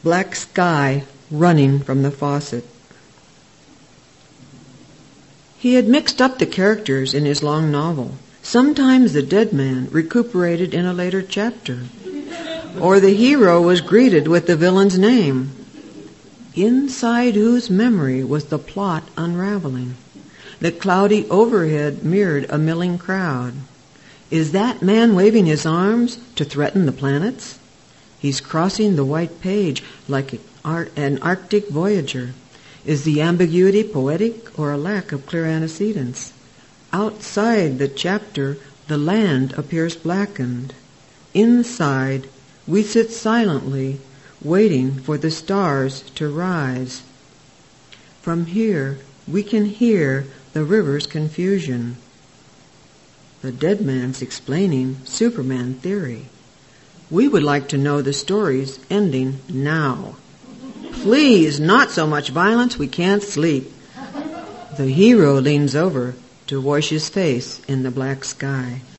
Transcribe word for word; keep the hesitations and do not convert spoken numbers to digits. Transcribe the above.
Black sky running from the faucet. He had mixed up the characters in his long novel. Sometimes the dead man recuperated in a later chapter, or the hero was greeted with the villain's name, inside whose memory was the plot unraveling. The cloudy overhead mirrored a milling crowd. Is that man waving his arms to threaten the planets? He's crossing the white page like an Arctic voyager. Is the ambiguity poetic or a lack of clear antecedents? Outside the chapter, the land appears blackened. Inside, we sit silently, waiting for the stars to rise. From here, we can hear the river's confusion. The dead man's explaining Superman theory. We would like to know the story's ending now. Please, not so much violence, we can't sleep. The hero leans over to wash his face in the black sky.